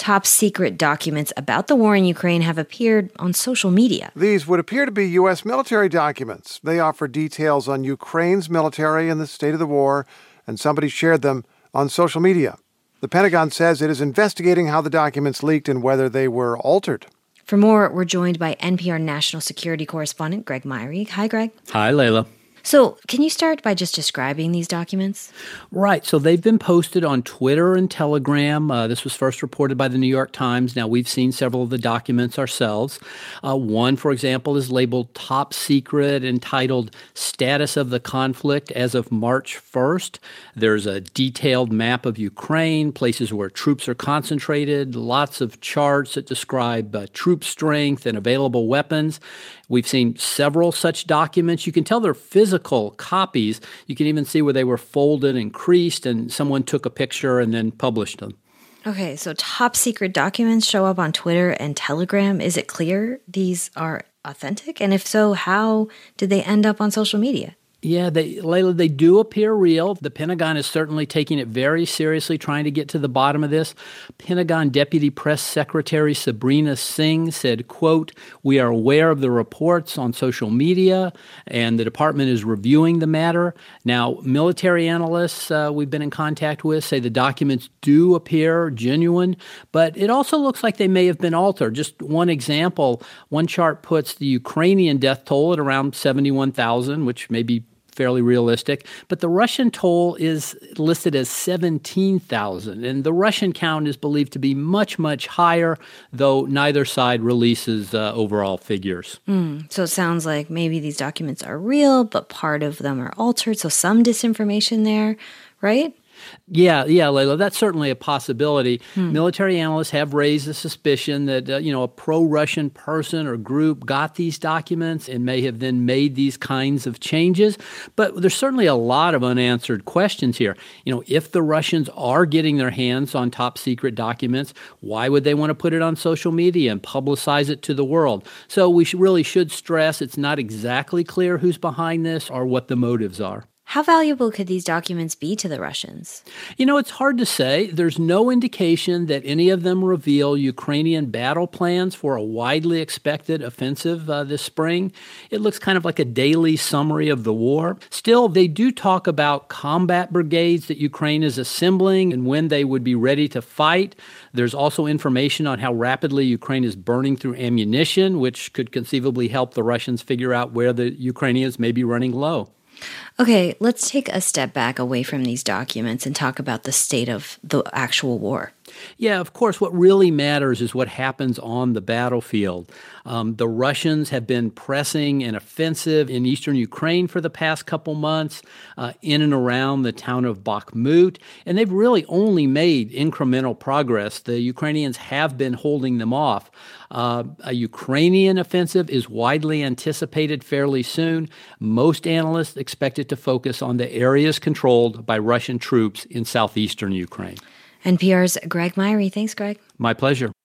top secret documents about the war in Ukraine have appeared on social media. These would appear to be U.S. military documents. They offer details on Ukraine's military and the state of the war, and somebody shared them on social media. The Pentagon says it is investigating how the documents leaked and whether they were altered. For more, we're joined by NPR national security correspondent Greg Myrie. Hi, Greg. Hi, Layla. So, can you start by just describing these documents? Right. So they've been posted on Twitter and Telegram. This was first reported by the New York Times. Now, we've seen several of the documents ourselves. One, for example, is labeled Top Secret, entitled Status of the Conflict as of March 1st. There's a detailed map of Ukraine, places where troops are concentrated, lots of charts that describe troop strength and available weapons. We've seen several such documents. You can tell they're physical copies. You can even see where they were folded and creased, and someone took a picture and then published them. Okay, so top secret documents show up on Twitter and Telegram. Is it clear these are authentic? And if so, how did they end up on social media? Yeah, Layla, they do appear real. The Pentagon is certainly taking it very seriously, trying to get to the bottom of this. Pentagon Deputy Press Secretary Sabrina Singh said, quote, "We are aware of the reports on social media, and the department is reviewing the matter." Now, military analysts we've been in contact with say the documents do appear genuine, but it also looks like they may have been altered. Just one example, one chart puts the Ukrainian death toll at around 71,000, which may be fairly realistic, but the Russian toll is listed as 17,000, and the Russian count is believed to be much, much higher, though neither side releases overall figures. So it sounds like maybe these documents are real, but part of them are altered, so some disinformation there, right? Yeah, Layla, that's certainly a possibility. Military analysts have raised the suspicion that, a pro-Russian person or group got these documents and may have then made these kinds of changes. But there's certainly a lot of unanswered questions here. If the Russians are getting their hands on top secret documents, why would they want to put it on social media and publicize it to the world? So we really should stress it's not exactly clear who's behind this or what the motives are. How valuable could these documents be to the Russians? It's hard to say. There's no indication that any of them reveal Ukrainian battle plans for a widely expected offensive this spring. It looks kind of like a daily summary of the war. Still, they do talk about combat brigades that Ukraine is assembling and when they would be ready to fight. There's also information on how rapidly Ukraine is burning through ammunition, which could conceivably help the Russians figure out where the Ukrainians may be running low. Okay, let's take a step back away from these documents and talk about the state of the actual war. Yeah, of course, what really matters is what happens on the battlefield. The Russians have been pressing an offensive in eastern Ukraine for the past couple months, in and around the town of Bakhmut, and they've really only made incremental progress. The Ukrainians have been holding them off. A Ukrainian offensive is widely anticipated fairly soon. Most analysts expect it to focus on the areas controlled by Russian troops in southeastern Ukraine. NPR's Greg Myrie. Thanks, Greg. My pleasure.